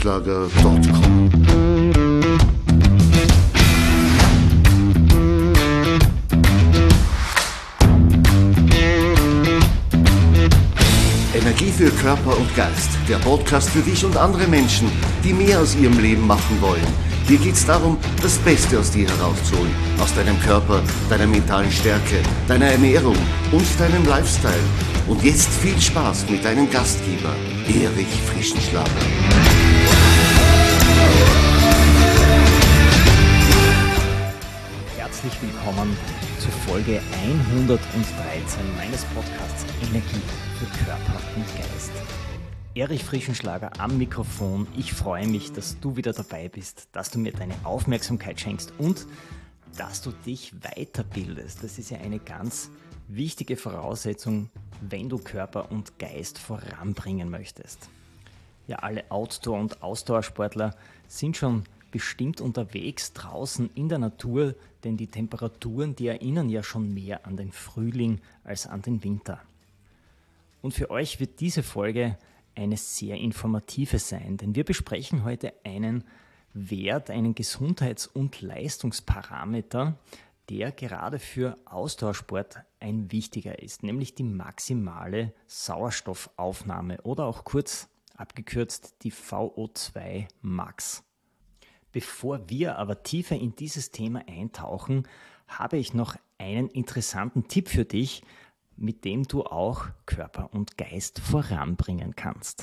erich-frischenschlager.com. Energie für Körper und Geist. Der Podcast für dich und andere Menschen, die mehr aus ihrem Leben machen wollen. Hier geht es darum, das Beste aus dir herauszuholen. Aus deinem Körper, deiner mentalen Stärke, deiner Ernährung und deinem Lifestyle. Und jetzt viel Spaß mit deinem Gastgeber, Erich Frischenschlager. Herzlich willkommen zur Folge 113 meines Podcasts Energie für Körper und Geist. Erich Frischenschlager am Mikrofon. Ich freue mich, dass du wieder dabei bist, dass du mir deine Aufmerksamkeit schenkst und dass du dich weiterbildest. Das ist ja eine ganz wichtige Voraussetzung, wenn du Körper und Geist voranbringen möchtest. Ja, alle Outdoor- und Ausdauersportler sind schon bestimmt unterwegs draußen in der Natur, denn die Temperaturen, die erinnern ja schon mehr an den Frühling als an den Winter. Und für euch wird diese Folge eine sehr informative sein, denn wir besprechen heute einen Wert, einen Gesundheits- und Leistungsparameter, der gerade für Ausdauersport ein wichtiger ist, nämlich die maximale Sauerstoffaufnahme oder auch kurz abgekürzt die VO2 Max. Bevor wir aber tiefer in dieses Thema eintauchen, habe ich noch einen interessanten Tipp für dich, mit dem du auch Körper und Geist voranbringen kannst.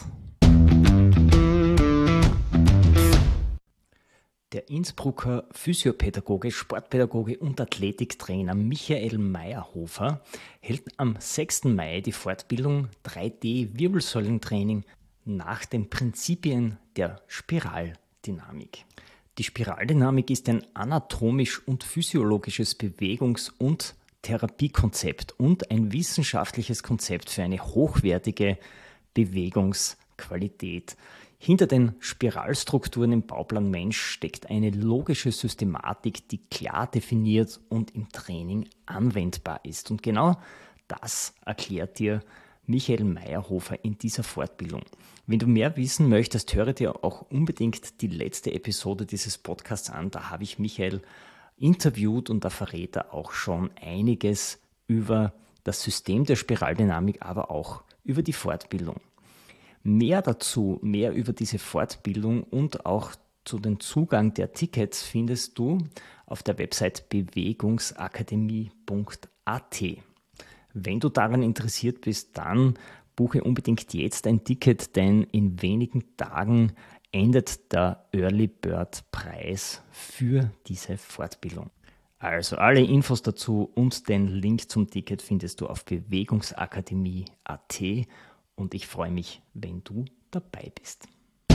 Der Innsbrucker Physiopädagoge, Sportpädagoge und Athletiktrainer Michael Meyerhofer hält am 6. Mai die Fortbildung 3D-Wirbelsäulentraining nach den Prinzipien der Spiraldynamik. Die Spiraldynamik ist ein anatomisch und physiologisches Bewegungs- und Therapiekonzept und ein wissenschaftliches Konzept für eine hochwertige Bewegungsqualität. Hinter den Spiralstrukturen im Bauplan Mensch steckt eine logische Systematik, die klar definiert und im Training anwendbar ist. Und genau das erklärt dir Michael Meyerhofer in dieser Fortbildung. Wenn du mehr wissen möchtest, höre dir auch unbedingt die letzte Episode dieses Podcasts an. Da habe ich Michael interviewt und da verrät er auch schon einiges über das System der Spiraldynamik, aber auch über die Fortbildung. Mehr dazu, mehr über diese Fortbildung und auch zu den Zugang der Tickets findest du auf der Website bewegungsakademie.at. Wenn du daran interessiert bist, dann buche unbedingt jetzt ein Ticket, denn in wenigen Tagen endet der Early Bird Preis für diese Fortbildung. Also alle Infos dazu und den Link zum Ticket findest du auf bewegungsakademie.at und ich freue mich, wenn du dabei bist.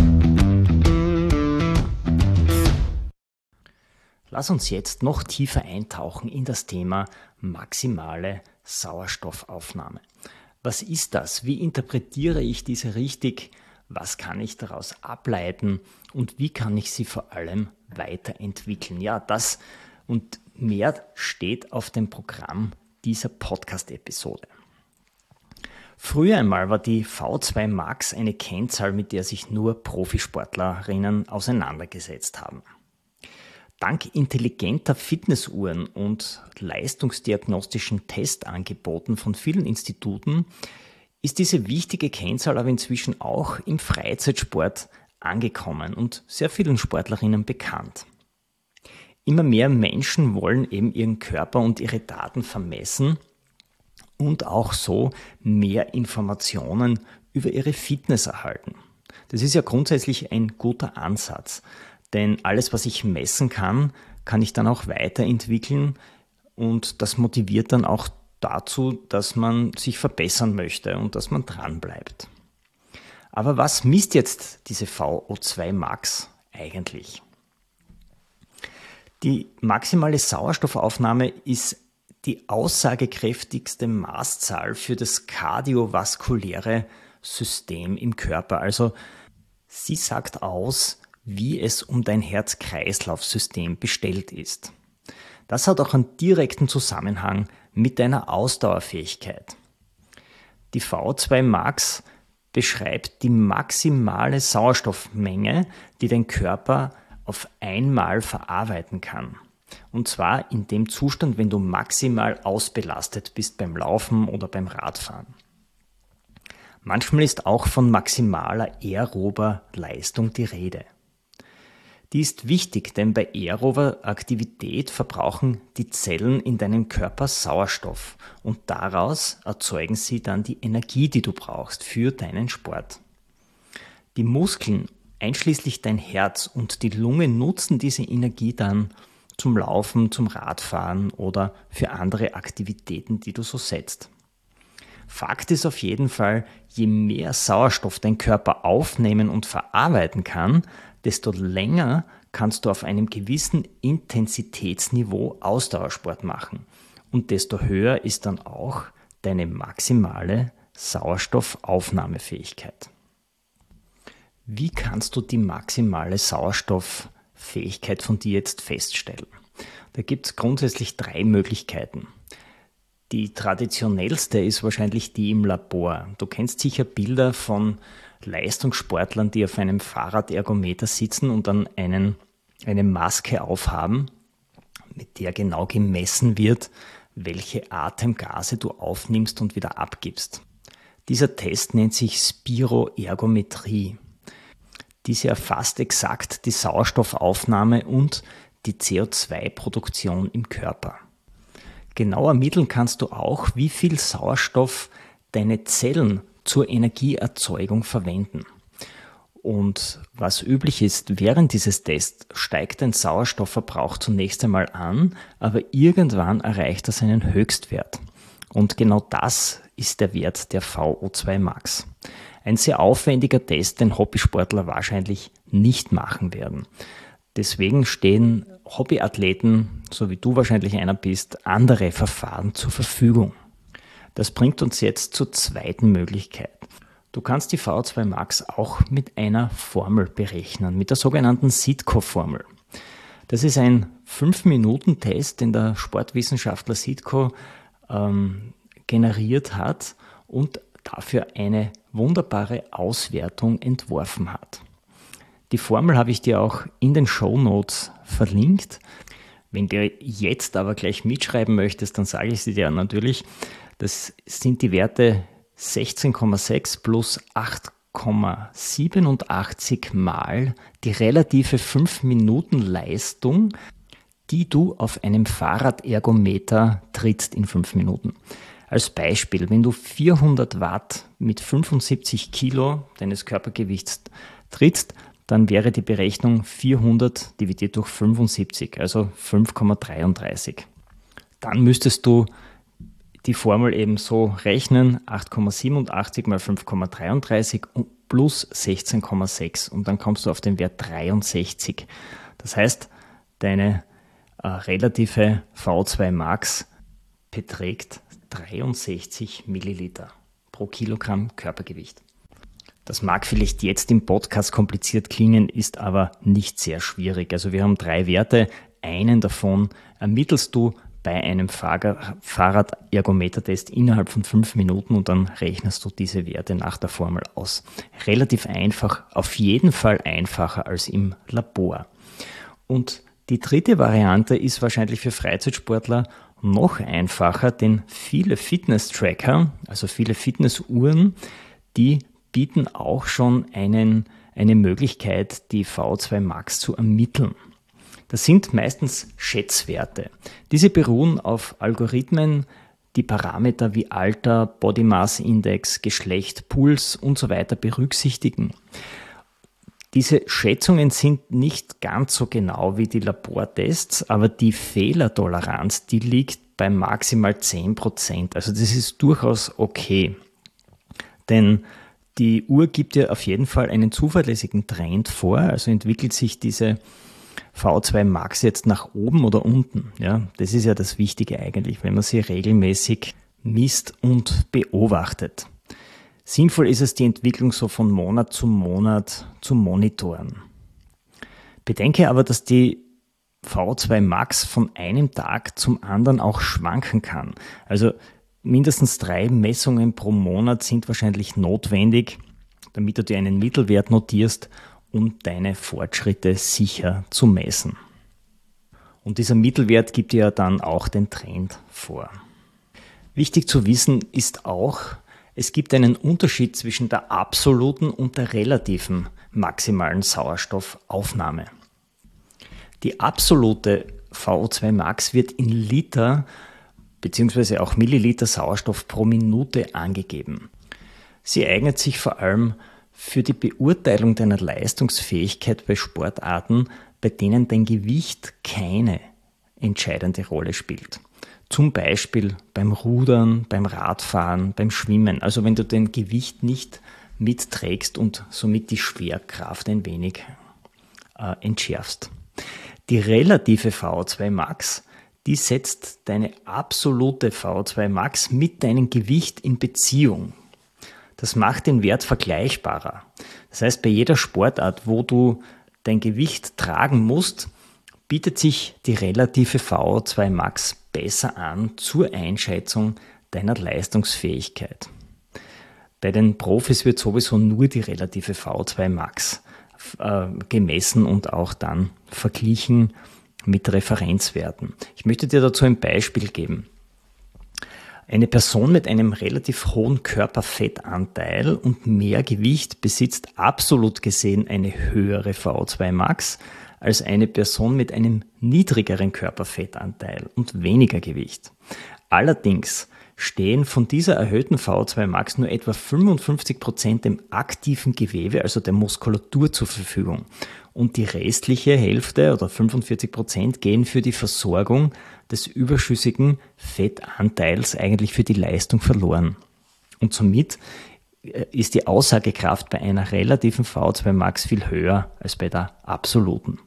Lass uns jetzt noch tiefer eintauchen in das Thema maximale Sauerstoffaufnahme. Was ist das? Wie interpretiere ich diese richtig? Was kann ich daraus ableiten und wie kann ich sie vor allem weiterentwickeln? Ja, das und mehr steht auf dem Programm dieser Podcast-Episode. Früher einmal war die V2 Max eine Kennzahl, mit der sich nur Profisportlerinnen auseinandergesetzt haben. Dank intelligenter Fitnessuhren und leistungsdiagnostischen Testangeboten von vielen Instituten ist diese wichtige Kennzahl aber inzwischen auch im Freizeitsport angekommen und sehr vielen Sportlerinnen bekannt. Immer mehr Menschen wollen eben ihren Körper und ihre Daten vermessen und auch so mehr Informationen über ihre Fitness erhalten. Das ist ja grundsätzlich ein guter Ansatz, denn alles, was ich messen kann, kann ich dann auch weiterentwickeln und das motiviert dann auch dazu, dass man sich verbessern möchte und dass man dran bleibt. Aber was misst jetzt diese VO2 Max eigentlich? Die maximale Sauerstoffaufnahme ist die aussagekräftigste Maßzahl für das kardiovaskuläre System im Körper. Also sie sagt aus, wie es um dein Herz-Kreislauf-System bestellt ist. Das hat auch einen direkten Zusammenhang mit deiner Ausdauerfähigkeit. Die VO2 Max beschreibt die maximale Sauerstoffmenge, die dein Körper auf einmal verarbeiten kann. Und zwar in dem Zustand, wenn du maximal ausbelastet bist beim Laufen oder beim Radfahren. Manchmal ist auch von maximaler aerober Leistung die Rede. Die ist wichtig, denn bei aerober Aktivität verbrauchen die Zellen in deinem Körper Sauerstoff und daraus erzeugen sie dann die Energie, die du brauchst für deinen Sport. Die Muskeln, einschließlich dein Herz und die Lunge, nutzen diese Energie dann zum Laufen, zum Radfahren oder für andere Aktivitäten, die du so setzt. Fakt ist auf jeden Fall, je mehr Sauerstoff dein Körper aufnehmen und verarbeiten kann, desto länger kannst du auf einem gewissen Intensitätsniveau Ausdauersport machen. Und desto höher ist dann auch deine maximale Sauerstoffaufnahmefähigkeit. Wie kannst du die maximale Sauerstofffähigkeit von dir jetzt feststellen? Da gibt es grundsätzlich 3 Möglichkeiten. Die traditionellste ist wahrscheinlich die im Labor. Du kennst sicher Bilder von Leistungssportlern, die auf einem Fahrradergometer sitzen und dann eine Maske aufhaben, mit der genau gemessen wird, welche Atemgase du aufnimmst und wieder abgibst. Dieser Test nennt sich Spiroergometrie. Diese erfasst exakt die Sauerstoffaufnahme und die CO2-Produktion im Körper. Genau ermitteln kannst du auch, wie viel Sauerstoff deine Zellen zur Energieerzeugung verwenden. Und was üblich ist, während dieses Tests steigt dein Sauerstoffverbrauch zunächst einmal an, aber irgendwann erreicht er seinen Höchstwert. Und genau das ist der Wert der VO2 Max. Ein sehr aufwendiger Test, den Hobbysportler wahrscheinlich nicht machen werden. Deswegen stehen Hobbyathleten, so wie du wahrscheinlich einer bist, andere Verfahren zur Verfügung. Das bringt uns jetzt zur zweiten Möglichkeit. Du kannst die VO2 Max auch mit einer Formel berechnen, mit der sogenannten Sitko-Formel. Das ist ein 5-Minuten-Test, den der Sportwissenschaftler Sitko generiert hat und dafür eine wunderbare Auswertung entworfen hat. Die Formel habe ich dir auch in den Shownotes verlinkt. Wenn du jetzt aber gleich mitschreiben möchtest, dann sage ich sie dir natürlich. Das sind die Werte 16,6 plus 8,87 mal die relative 5-Minuten-Leistung, die du auf einem Fahrradergometer trittst in 5 Minuten. Als Beispiel, wenn du 400 Watt mit 75 Kilo deines Körpergewichts trittst, dann wäre die Berechnung 400 dividiert durch 75, also 5,33. Dann müsstest du die Formel eben so rechnen, 8,87 mal 5,33 plus 16,6 und dann kommst du auf den Wert 63. Das heißt, deine relative VO2 Max beträgt 63 Milliliter pro Kilogramm Körpergewicht. Das mag vielleicht jetzt im Podcast kompliziert klingen, ist aber nicht sehr schwierig. Also wir haben 3 Werte, einen davon ermittelst du bei einem Fahrradergometer-Test innerhalb von 5 Minuten und dann rechnest du diese Werte nach der Formel aus. Relativ einfach, auf jeden Fall einfacher als im Labor. Und die dritte Variante ist wahrscheinlich für Freizeitsportler noch einfacher, denn viele Fitness-Tracker, also viele Fitnessuhren, die bieten auch schon eine Möglichkeit, die VO2 Max zu ermitteln. Das sind meistens Schätzwerte. Diese beruhen auf Algorithmen, die Parameter wie Alter, Body Mass Index, Geschlecht, Puls und so weiter berücksichtigen. Diese Schätzungen sind nicht ganz so genau wie die Labortests, aber die Fehlertoleranz, die liegt bei maximal 10%. Also das ist durchaus okay. Denn die Uhr gibt dir auf jeden Fall einen zuverlässigen Trend vor, also entwickelt sich diese VO2 Max jetzt nach oben oder unten. Ja, das ist ja das Wichtige eigentlich, wenn man sie regelmäßig misst und beobachtet. Sinnvoll ist es, die Entwicklung so von Monat zu monitoren. Bedenke aber, dass die VO2 Max von einem Tag zum anderen auch schwanken kann. Also mindestens 3 Messungen pro Monat sind wahrscheinlich notwendig, damit du dir einen Mittelwert notierst, um deine Fortschritte sicher zu messen. Und dieser Mittelwert gibt dir ja dann auch den Trend vor. Wichtig zu wissen ist auch, es gibt einen Unterschied zwischen der absoluten und der relativen maximalen Sauerstoffaufnahme. Die absolute VO2 Max wird in Liter bzw. auch Milliliter Sauerstoff pro Minute angegeben. Sie eignet sich vor allem für die Beurteilung deiner Leistungsfähigkeit bei Sportarten, bei denen dein Gewicht keine entscheidende Rolle spielt. Zum Beispiel beim Rudern, beim Radfahren, beim Schwimmen. Also wenn du dein Gewicht nicht mitträgst und somit die Schwerkraft ein wenig entschärfst. Die relative VO2 Max, die setzt deine absolute VO2 Max mit deinem Gewicht in Beziehung. Das macht den Wert vergleichbarer. Das heißt, bei jeder Sportart, wo du dein Gewicht tragen musst, bietet sich die relative VO2 Max besser an zur Einschätzung deiner Leistungsfähigkeit. Bei den Profis wird sowieso nur die relative VO2 Max gemessen und auch dann verglichen mit Referenzwerten. Ich möchte dir dazu ein Beispiel geben. Eine Person mit einem relativ hohen Körperfettanteil und mehr Gewicht besitzt absolut gesehen eine höhere VO2 Max als eine Person mit einem niedrigeren Körperfettanteil und weniger Gewicht. Allerdings stehen von dieser erhöhten VO2 Max nur etwa 55% dem aktiven Gewebe, also der Muskulatur, zur Verfügung. Und die restliche Hälfte oder 45% gehen für die Versorgung des überschüssigen Fettanteils eigentlich für die Leistung verloren. Und somit ist die Aussagekraft bei einer relativen VO2 Max viel höher als bei der absoluten.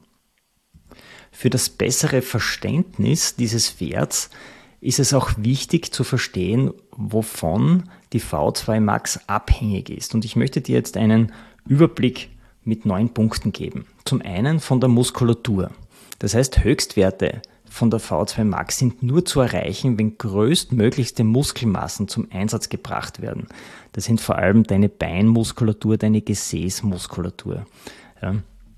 Für das bessere Verständnis dieses Werts ist es auch wichtig zu verstehen, wovon die VO2 Max abhängig ist. Und ich möchte dir jetzt einen Überblick mit 9 Punkten geben. Zum einen von der Muskulatur. Das heißt, Höchstwerte von der VO2 Max sind nur zu erreichen, wenn größtmöglichste Muskelmassen zum Einsatz gebracht werden. Das sind vor allem deine Beinmuskulatur, deine Gesäßmuskulatur. Ja.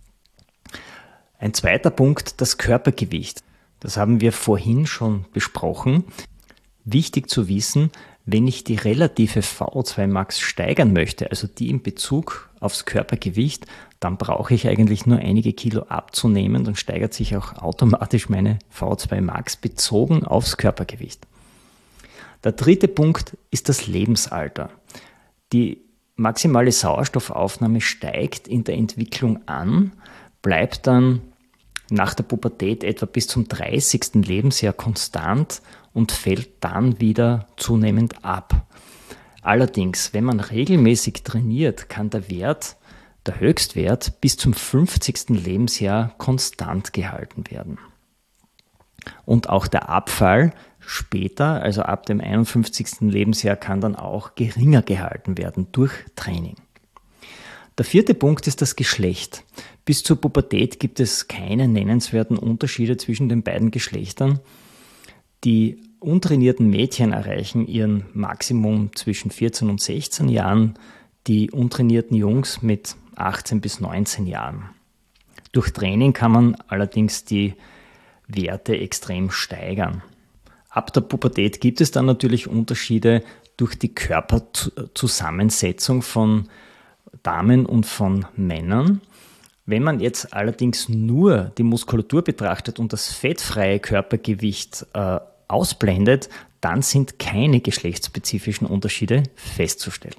Ein zweiter Punkt, das Körpergewicht. Das haben wir vorhin schon besprochen. Wichtig zu wissen, wenn ich die relative VO2 Max steigern möchte, also die in Bezug aufs Körpergewicht, dann brauche ich eigentlich nur einige Kilo abzunehmen, dann steigert sich auch automatisch meine VO2 Max bezogen aufs Körpergewicht. Der dritte Punkt ist das Lebensalter. Die maximale Sauerstoffaufnahme steigt in der Entwicklung an, bleibt dann nach der Pubertät etwa bis zum 30. Lebensjahr konstant und fällt dann wieder zunehmend ab. Allerdings, wenn man regelmäßig trainiert, kann der Höchstwert bis zum 50. Lebensjahr konstant gehalten werden. Und auch der Abfall später, also ab dem 51. Lebensjahr, kann dann auch geringer gehalten werden durch Training. Der vierte Punkt ist das Geschlecht. Bis zur Pubertät gibt es keine nennenswerten Unterschiede zwischen den beiden Geschlechtern. Die untrainierten Mädchen erreichen ihren Maximum zwischen 14 und 16 Jahren, die untrainierten Jungs mit 18 bis 19 Jahren. Durch Training kann man allerdings die Werte extrem steigern. Ab der Pubertät gibt es dann natürlich Unterschiede durch die Körperzusammensetzung von Damen und von Männern. Wenn man jetzt allerdings nur die Muskulatur betrachtet und das fettfreie Körpergewicht ausblendet, dann sind keine geschlechtsspezifischen Unterschiede festzustellen.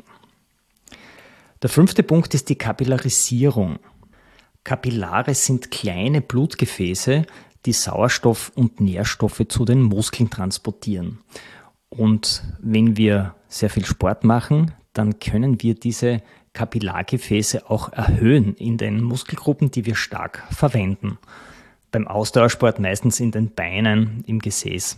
Der fünfte Punkt ist die Kapillarisierung. Kapillare sind kleine Blutgefäße, die Sauerstoff und Nährstoffe zu den Muskeln transportieren. Und wenn wir sehr viel Sport machen, dann können wir diese Kapillargefäße auch erhöhen in den Muskelgruppen, die wir stark verwenden. Beim Ausdauersport meistens in den Beinen, im Gesäß.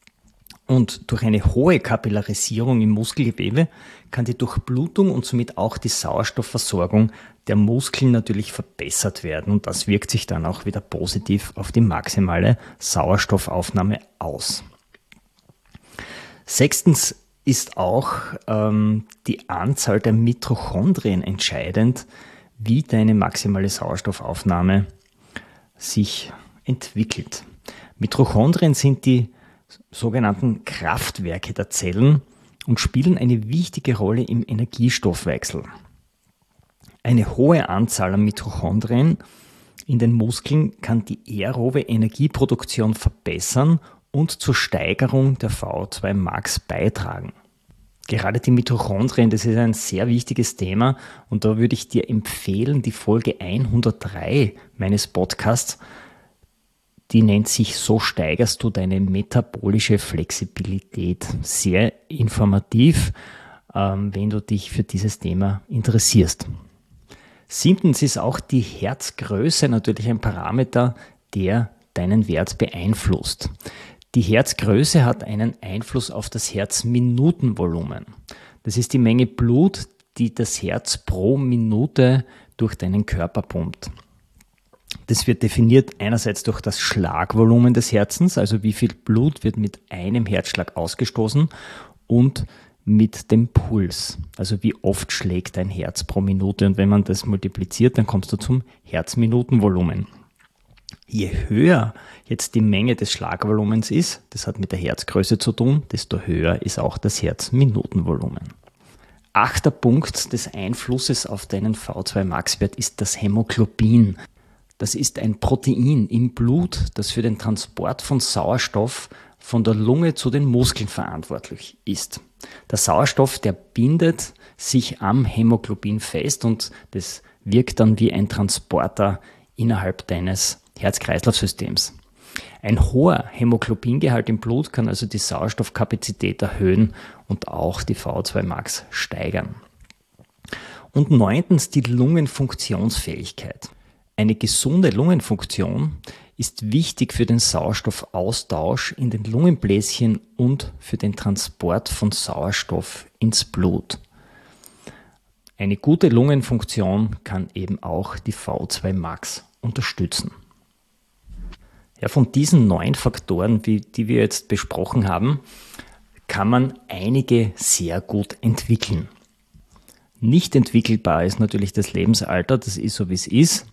Und durch eine hohe Kapillarisierung im Muskelgewebe kann die Durchblutung und somit auch die Sauerstoffversorgung der Muskeln natürlich verbessert werden. Und das wirkt sich dann auch wieder positiv auf die maximale Sauerstoffaufnahme aus. Sechstens ist auch die Anzahl der Mitochondrien entscheidend, wie deine maximale Sauerstoffaufnahme sich entwickelt. Mitochondrien sind die sogenannten Kraftwerke der Zellen und spielen eine wichtige Rolle im Energiestoffwechsel. Eine hohe Anzahl an Mitochondrien in den Muskeln kann die aerobe Energieproduktion verbessern und zur Steigerung der VO2 Max beitragen. Gerade die Mitochondrien, das ist ein sehr wichtiges Thema und da würde ich dir empfehlen, die Folge 103 meines Podcasts, die nennt sich "So steigerst du deine metabolische Flexibilität". Sehr informativ, wenn du dich für dieses Thema interessierst. 7. ist auch die Herzgröße natürlich ein Parameter, der deinen Wert beeinflusst. Die Herzgröße hat einen Einfluss auf das Herzminutenvolumen. Das ist die Menge Blut, die das Herz pro Minute durch deinen Körper pumpt. Das wird definiert einerseits durch das Schlagvolumen des Herzens, also wie viel Blut wird mit einem Herzschlag ausgestoßen, und mit dem Puls, also wie oft schlägt dein Herz pro Minute. Und wenn man das multipliziert, dann kommst du zum Herzminutenvolumen. Je höher jetzt die Menge des Schlagvolumens ist, das hat mit der Herzgröße zu tun, desto höher ist auch das Herzminutenvolumen. 8. Punkt des Einflusses auf deinen V2 Max-Wert ist das Hämoglobin. Das ist ein Protein im Blut, das für den Transport von Sauerstoff von der Lunge zu den Muskeln verantwortlich ist. Der Sauerstoff, der bindet sich am Hämoglobin fest und das wirkt dann wie ein Transporter innerhalb deines Herz-Kreislauf-Systems. Ein hoher Hämoglobingehalt im Blut kann also die Sauerstoffkapazität erhöhen und auch die VO2 Max steigern. Und 9. die Lungenfunktionsfähigkeit. Eine gesunde Lungenfunktion ist wichtig für den Sauerstoffaustausch in den Lungenbläschen und für den Transport von Sauerstoff ins Blut. Eine gute Lungenfunktion kann eben auch die VO2 Max unterstützen. Ja, von diesen 9 Faktoren, die wir jetzt besprochen haben, kann man einige sehr gut entwickeln. Nicht entwickelbar ist natürlich das Lebensalter, das ist so wie es ist.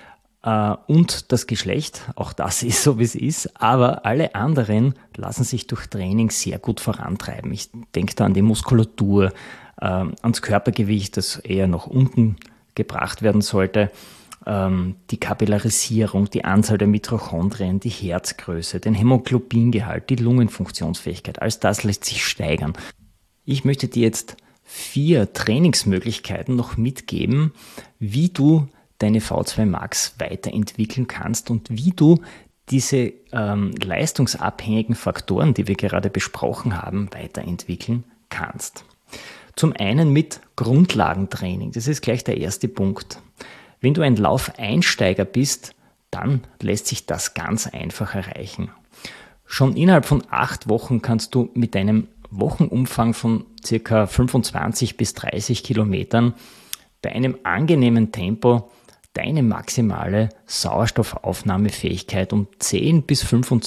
Und das Geschlecht, auch das ist so wie es ist, aber alle anderen lassen sich durch Training sehr gut vorantreiben. Ich denke da an die Muskulatur, ans Körpergewicht, das eher nach unten gebracht werden sollte, die Kapillarisierung, die Anzahl der Mitochondrien, die Herzgröße, den Hämoglobingehalt, die Lungenfunktionsfähigkeit, alles das lässt sich steigern. Ich möchte dir jetzt 4 Trainingsmöglichkeiten noch mitgeben, wie du deine V2 Max weiterentwickeln kannst und wie du diese leistungsabhängigen Faktoren, die wir gerade besprochen haben, weiterentwickeln kannst. Zum einen mit Grundlagentraining. Das ist gleich der erste Punkt. Wenn du ein Laufeinsteiger bist, dann lässt sich das ganz einfach erreichen. Schon innerhalb von 8 Wochen kannst du mit einem Wochenumfang von ca. 25 bis 30 Kilometern bei einem angenehmen Tempo deine maximale Sauerstoffaufnahmefähigkeit um 10 bis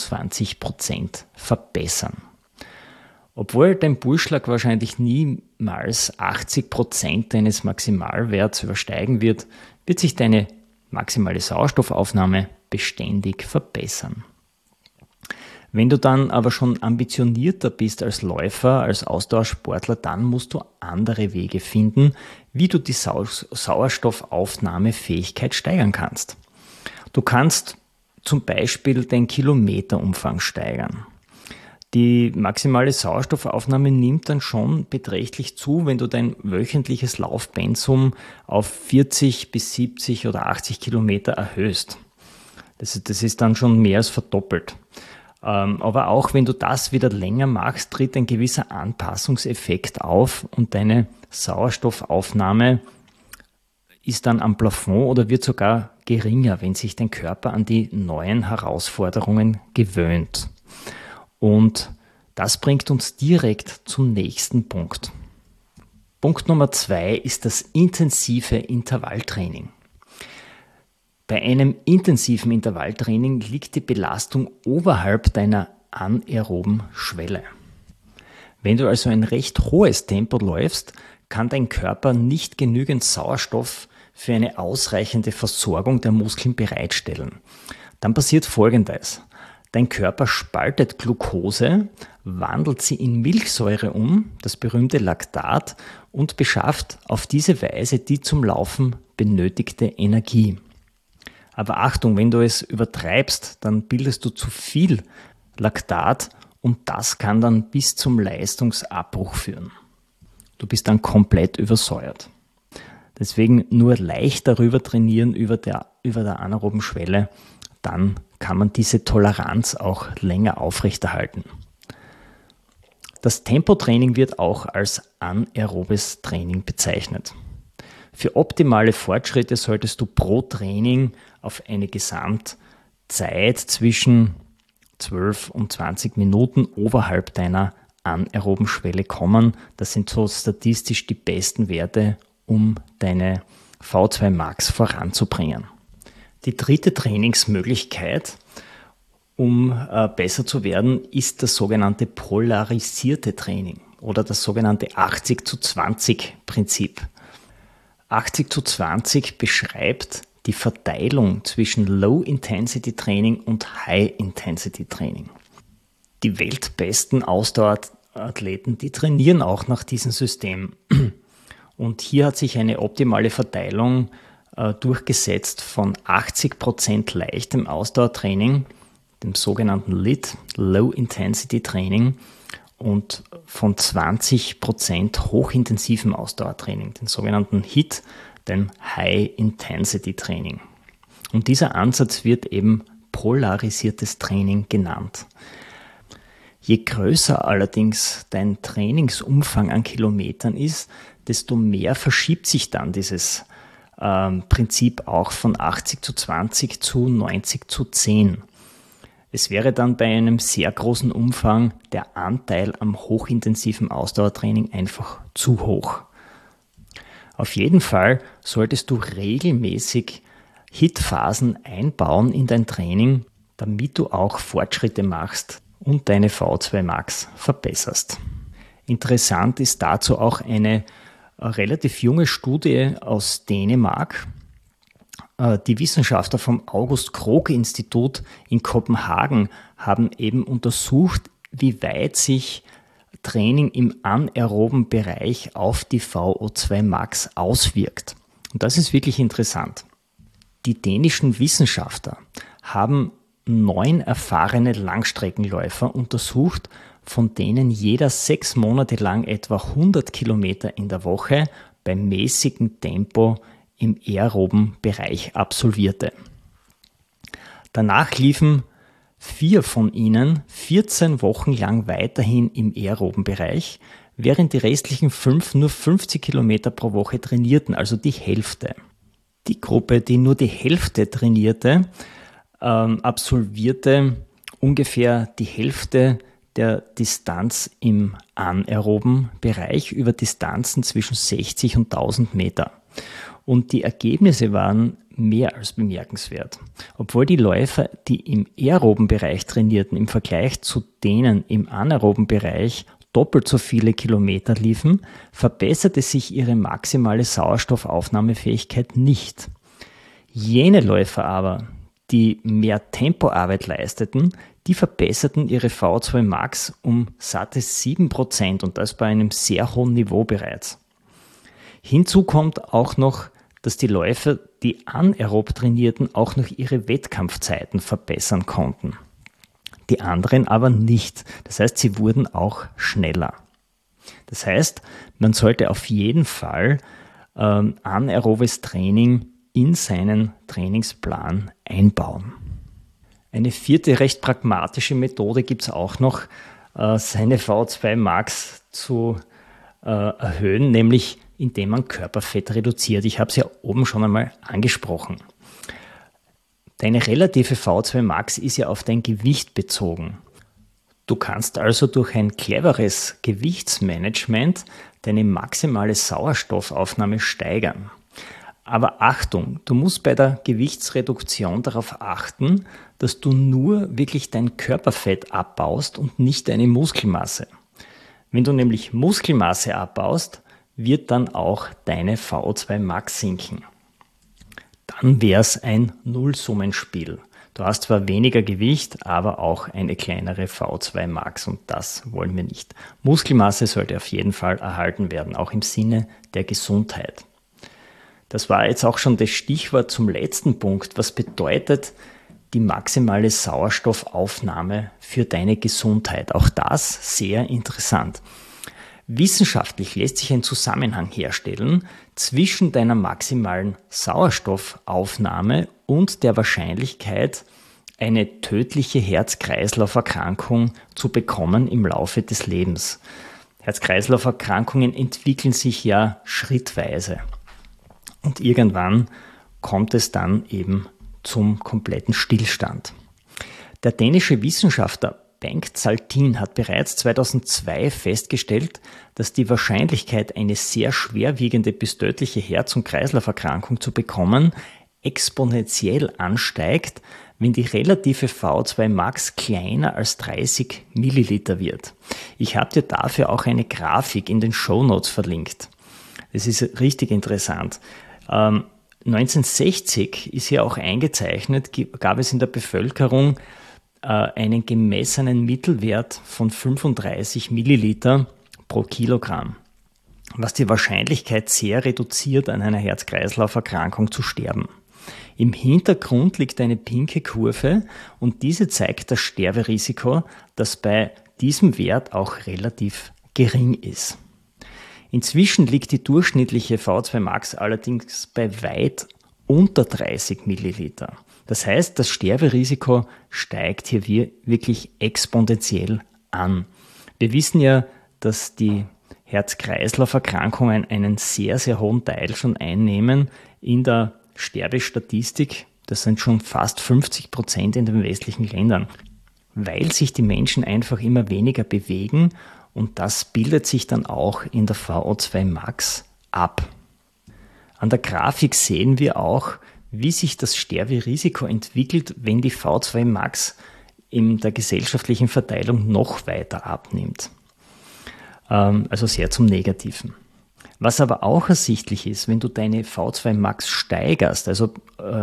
25% verbessern. Obwohl dein Pulsschlag wahrscheinlich niemals 80% deines Maximalwerts übersteigen wird, wird sich deine maximale Sauerstoffaufnahme beständig verbessern. Wenn du dann aber schon ambitionierter bist als Läufer, als Ausdauersportler, dann musst du andere Wege finden, wie du die Sauerstoffaufnahmefähigkeit steigern kannst. Du kannst zum Beispiel den Kilometerumfang steigern. Die maximale Sauerstoffaufnahme nimmt dann schon beträchtlich zu, wenn du dein wöchentliches Laufpensum auf 40 bis 70 oder 80 Kilometer erhöhst. Das ist dann schon mehr als verdoppelt. Aber auch wenn du das wieder länger machst, tritt ein gewisser Anpassungseffekt auf und deine Sauerstoffaufnahme ist dann am Plafond oder wird sogar geringer, wenn sich dein Körper an die neuen Herausforderungen gewöhnt. Und das bringt uns direkt zum nächsten Punkt. Punkt Nummer 2 ist das intensive Intervalltraining. Bei einem intensiven Intervalltraining liegt die Belastung oberhalb deiner anaeroben Schwelle. Wenn du also ein recht hohes Tempo läufst, kann dein Körper nicht genügend Sauerstoff für eine ausreichende Versorgung der Muskeln bereitstellen. Dann passiert Folgendes. Dein Körper spaltet Glucose, wandelt sie in Milchsäure um, das berühmte Laktat, und beschafft auf diese Weise die zum Laufen benötigte Energie. Aber Achtung, wenn du es übertreibst, dann bildest du zu viel Laktat und das kann dann bis zum Leistungsabbruch führen. Du bist dann komplett übersäuert. Deswegen nur leicht darüber trainieren, über der anaeroben Schwelle, dann kann man diese Toleranz auch länger aufrechterhalten. Das Tempotraining wird auch als anaerobes Training bezeichnet. Für optimale Fortschritte solltest du pro Training auf eine Gesamtzeit zwischen 12 und 20 Minuten oberhalb deiner anaeroben Schwelle kommen. Das sind so statistisch die besten Werte, um deine V2 Max voranzubringen. Die dritte Trainingsmöglichkeit, um besser zu werden, ist das sogenannte polarisierte Training oder das sogenannte 80-zu-20-Prinzip. 80-zu-20 beschreibt die Verteilung zwischen Low-Intensity-Training und High-Intensity-Training. Die weltbesten Ausdauerathleten, die trainieren auch nach diesem System. Und hier hat sich eine optimale Verteilung durchgesetzt von 80% leichtem Ausdauertraining, dem sogenannten LIT, Low Intensity Training, und von 20% hochintensivem Ausdauertraining, den sogenannten HIT, dem High Intensity Training. Und dieser Ansatz wird eben polarisiertes Training genannt. Je größer allerdings dein Trainingsumfang an Kilometern ist, desto mehr verschiebt sich dann dieses Prinzip auch von 80-zu-20 zu 90-zu-10. Es wäre dann bei einem sehr großen Umfang der Anteil am hochintensiven Ausdauertraining einfach zu hoch. Auf jeden Fall solltest du regelmäßig HIT-Phasen einbauen in dein Training, damit du auch Fortschritte machst und deine V2 Max verbesserst. Interessant ist dazu auch eine relativ junge Studie aus Dänemark. Die Wissenschaftler vom August-Krog-Institut in Kopenhagen haben eben untersucht, wie weit sich Training im anaeroben Bereich auf die VO2 Max auswirkt. Und das ist wirklich interessant. Die dänischen Wissenschaftler haben 9 erfahrene Langstreckenläufer untersucht, von denen jeder 6 Monate lang etwa 100 Kilometer in der Woche bei mäßigem Tempo im aeroben Bereich absolvierte. Danach liefen 4 von ihnen 14 Wochen lang weiterhin im aeroben Bereich, während die restlichen 5 nur 50 Kilometer pro Woche trainierten, also die Hälfte. Die Gruppe, die nur die Hälfte trainierte, absolvierte ungefähr die Hälfte der Distanz im anaeroben Bereich über Distanzen zwischen 60 und 1000 Meter. Und die Ergebnisse waren mehr als bemerkenswert. Obwohl die Läufer, die im aeroben Bereich trainierten, im Vergleich zu denen im anaeroben Bereich doppelt so viele Kilometer liefen, verbesserte sich ihre maximale Sauerstoffaufnahmefähigkeit nicht. Jene Läufer aber, die mehr Tempoarbeit leisteten, die verbesserten ihre V2 Max um satte 7% und das bei einem sehr hohen Niveau bereits. Hinzu kommt auch noch, dass die Läufer, die anaerob trainierten, auch noch ihre Wettkampfzeiten verbessern konnten. Die anderen aber nicht. Das heißt, sie wurden auch schneller. Das heißt, man sollte auf jeden Fall anaerobes Training in seinen Trainingsplan einbauen. Eine vierte recht pragmatische Methode gibt es auch noch, seine V2 Max zu erhöhen, nämlich indem man Körperfett reduziert. Ich habe es ja oben schon einmal angesprochen. Deine relative V2 Max ist ja auf dein Gewicht bezogen. Du kannst also durch ein cleveres Gewichtsmanagement deine maximale Sauerstoffaufnahme steigern. Aber Achtung, du musst bei der Gewichtsreduktion darauf achten, dass du nur wirklich dein Körperfett abbaust und nicht deine Muskelmasse. Wenn du nämlich Muskelmasse abbaust, wird dann auch deine VO2 Max sinken. Dann wäre es ein Nullsummenspiel. Du hast zwar weniger Gewicht, aber auch eine kleinere VO2 Max und das wollen wir nicht. Muskelmasse sollte auf jeden Fall erhalten werden, auch im Sinne der Gesundheit. Das war jetzt auch schon das Stichwort zum letzten Punkt. Was bedeutet die maximale Sauerstoffaufnahme für deine Gesundheit? Auch das sehr interessant. Wissenschaftlich lässt sich ein Zusammenhang herstellen zwischen deiner maximalen Sauerstoffaufnahme und der Wahrscheinlichkeit, eine tödliche Herz-Kreislauf-Erkrankung zu bekommen im Laufe des Lebens. Herz-Kreislauf-Erkrankungen entwickeln sich ja schrittweise und irgendwann kommt es dann eben zum kompletten Stillstand. Der dänische Wissenschaftler Bengt Saltin hat bereits 2002 festgestellt, dass die Wahrscheinlichkeit, eine sehr schwerwiegende bis tödliche Herz- und Kreislauferkrankung zu bekommen, exponentiell ansteigt, wenn die relative VO2 Max kleiner als 30 Milliliter wird. Ich habe dir dafür auch eine Grafik in den Shownotes verlinkt. Das ist richtig interessant. 1960 ist hier auch eingezeichnet, gab es in der Bevölkerung einen gemessenen Mittelwert von 35 Milliliter pro Kilogramm, was die Wahrscheinlichkeit sehr reduziert, an einer Herz-Kreislauf-Erkrankung zu sterben. Im Hintergrund liegt eine pinke Kurve und diese zeigt das Sterberisiko, das bei diesem Wert auch relativ gering ist. Inzwischen liegt die durchschnittliche VO2 Max allerdings bei weit unter 30 Milliliter. Das heißt, das Sterberisiko steigt hier wirklich exponentiell an. Wir wissen ja, dass die Herz-Kreislauf-Erkrankungen einen sehr, sehr hohen Teil schon einnehmen in der Sterbestatistik. Das sind schon fast 50% in den westlichen Ländern, weil sich die Menschen einfach immer weniger bewegen und das bildet sich dann auch in der VO2 Max ab. An der Grafik sehen wir auch, wie sich das Sterberisiko entwickelt, wenn die VO2 Max in der gesellschaftlichen Verteilung noch weiter abnimmt. Also sehr zum Negativen. Was aber auch ersichtlich ist, wenn du deine VO2 Max steigerst, also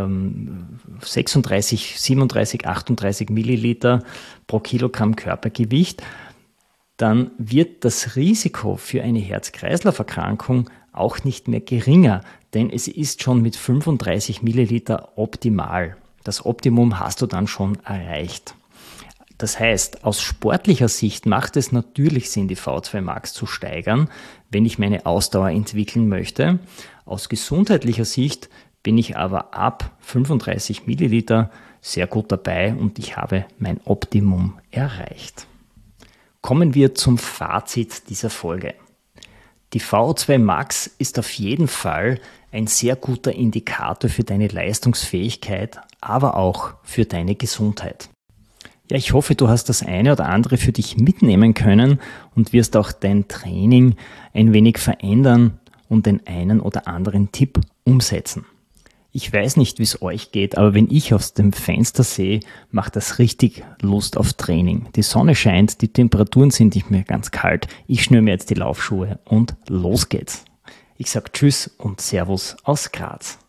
36, 37, 38 Milliliter pro Kilogramm Körpergewicht, dann wird das Risiko für eine Herz-Kreislauf-Erkrankung auch nicht mehr geringer, denn es ist schon mit 35 Milliliter optimal. Das Optimum hast du dann schon erreicht. Das heißt, aus sportlicher Sicht macht es natürlich Sinn, die VO2 Max zu steigern, wenn ich meine Ausdauer entwickeln möchte. Aus gesundheitlicher Sicht bin ich aber ab 35 Milliliter sehr gut dabei und ich habe mein Optimum erreicht. Kommen wir zum Fazit dieser Folge. Die VO2 Max ist auf jeden Fall ein sehr guter Indikator für deine Leistungsfähigkeit, aber auch für deine Gesundheit. Ja, ich hoffe, du hast das eine oder andere für dich mitnehmen können und wirst auch dein Training ein wenig verändern und den einen oder anderen Tipp umsetzen. Ich weiß nicht, wie es euch geht, aber wenn ich aus dem Fenster sehe, macht das richtig Lust auf Training. Die Sonne scheint, die Temperaturen sind nicht mehr ganz kalt. Ich schnüre mir jetzt die Laufschuhe und los geht's. Ich sag Tschüss und Servus aus Graz.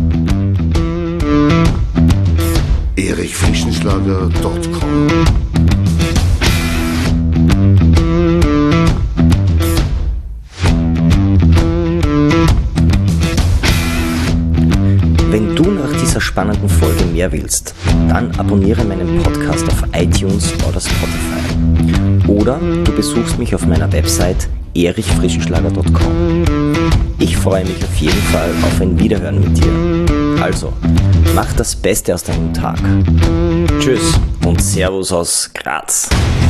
erichfrischenschlager.com Wenn du nach dieser spannenden Folge mehr willst, dann abonniere meinen Podcast auf iTunes oder Spotify. Oder du besuchst mich auf meiner Website erichfrischenschlager.com. Ich freue mich auf jeden Fall auf ein Wiederhören mit dir. Also, mach das Beste aus deinem Tag. Tschüss und Servus aus Graz.